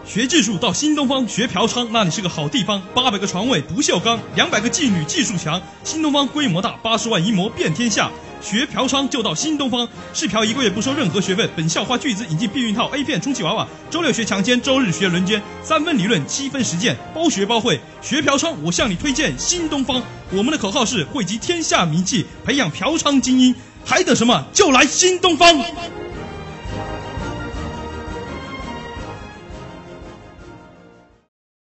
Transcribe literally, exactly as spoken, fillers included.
学技术到新东方，学嫖娼那里是个好地方。八百个床位不锈钢，两百个妓女技术强。新东方规模大，八十万一模遍天下。学嫖娼就到新东方，试嫖一个月不收任何学费。本校花巨资引进避孕套、A 片、充气娃娃，周六学强奸，周日学轮奸，三分理论，七分实践，包学包会。学嫖娼，我向你推荐新东方。我们的口号是汇集天下名气，培养嫖娼精英。还等什么？就来新东方！